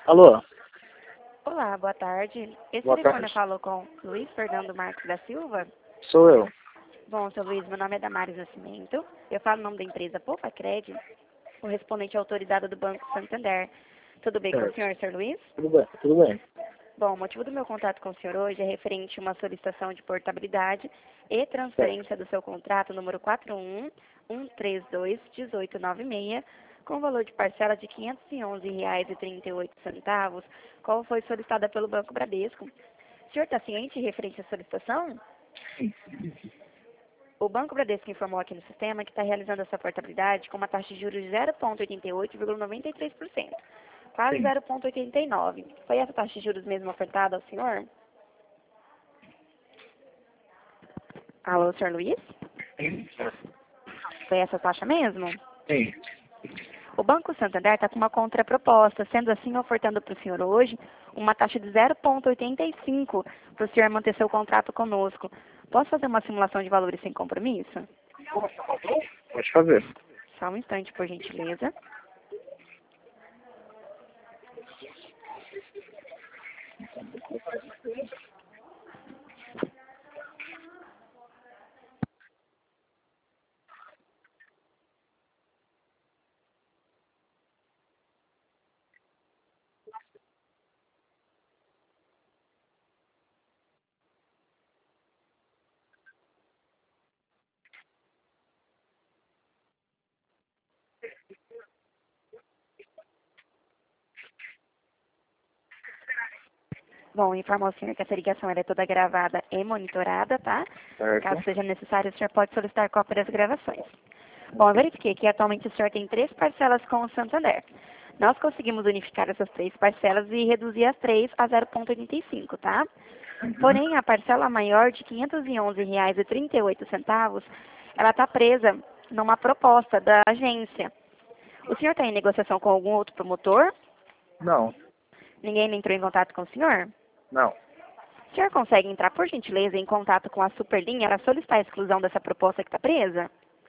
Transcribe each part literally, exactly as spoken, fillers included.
Alô? Olá, boa tarde. Esse Boa telefone tarde. falou com Luiz Fernando Marques da Silva? Sou eu. Bom, seu Luiz, meu nome é Damares Nascimento. Eu falo o nome da empresa Poupa Cred, correspondente autorizada do Banco Santander. Tudo bem com o Certo. senhor, senhor Luiz? Tudo bem, tudo bem. Bom, o motivo do meu contato com o senhor hoje é referente a uma solicitação de portabilidade e Certo. transferência do seu contrato número quatro um um três dois um oito nove seis, com valor de parcela de quinhentos e onze reais e trinta e oito centavos, qual foi solicitada pelo Banco Bradesco. O senhor está ciente referente à solicitação? O Banco Bradesco informou aqui no sistema que está realizando essa portabilidade com uma taxa de juros de zero vírgula oitenta e oito vírgula noventa e três por cento, quase Sim. zero vírgula oitenta e nove por cento. Foi essa taxa de juros mesmo ofertada ao senhor? Alô, senhor Luiz? Foi essa taxa mesmo? Sim. O Banco Santander está com uma contraproposta, sendo assim ofertando para o senhor hoje uma taxa de zero vírgula oitenta e cinco para o senhor manter seu contrato conosco. Posso fazer uma simulação de valores sem compromisso? Pode fazer. Só um instante, por gentileza. Bom, informo ao senhor que essa ligação ela é toda gravada e monitorada, tá? Caso Certo. seja necessário, o senhor pode solicitar cópia das gravações. Bom, eu verifiquei que atualmente o senhor tem três parcelas com o Santander. Nós conseguimos unificar essas três parcelas e reduzir as três a zero vírgula oitenta e cinco, tá? Porém, a parcela maior de quinhentos e onze reais e trinta e oito centavos, ela está presa numa proposta da agência. O senhor está em negociação com algum outro promotor? Não. Ninguém entrou em contato com o senhor? Não. O senhor consegue entrar, por gentileza, em contato com a Superlinha para solicitar a exclusão dessa proposta que está presa?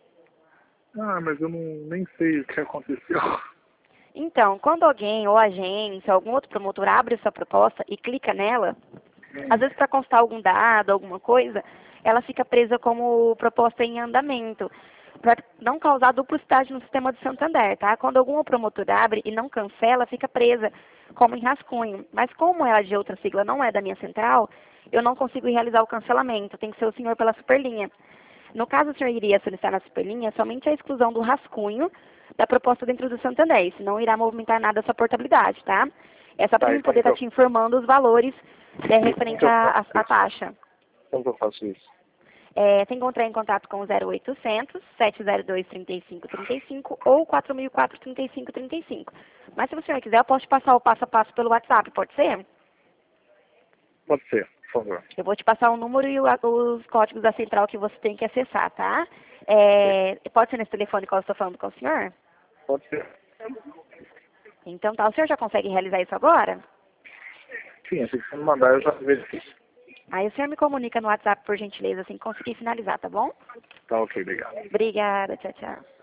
Ah, mas eu não, nem sei o que aconteceu. Então, quando alguém ou agência, algum outro promotor abre sua proposta e clica nela, às vezes para constar algum dado, alguma coisa, ela fica presa como proposta em andamento, para não causar duplicidade no sistema do Santander, tá? Quando algum promotor abre e não cancela, fica presa como em rascunho. Mas como ela de outra sigla não é da minha central, eu não consigo realizar o cancelamento, tem que ser o senhor pela Superlinha. No caso, o senhor iria solicitar na Superlinha somente a exclusão do rascunho da proposta dentro do Santander, senão irá movimentar nada a sua portabilidade, tá? É só para Tá, mim e como poder que estar eu, te informando os valores é, e como referente que eu à faço à- à isso? taxa. Como que eu faço isso? É, tem que entrar em contato com o zero oitocentos, sete zero dois, trinta e cinco trinta e cinco ou quatro mil e quatro, trinta e cinco trinta e cinco. Mas se o senhor quiser, eu posso te passar o passo a passo pelo WhatsApp, pode ser? Pode ser, por favor. Eu vou te passar o número e o- os códigos da central que você tem que acessar, tá? É, pode ser nesse telefone que eu estou falando com o senhor? Pode ser. Então tá, o senhor já consegue realizar isso agora? Sim, assim que você me mandar eu já verifico. Aí o senhor me comunica no WhatsApp, por gentileza, assim que conseguir finalizar, tá bom? Tá ok, obrigado. Obrigada, tchau, tchau.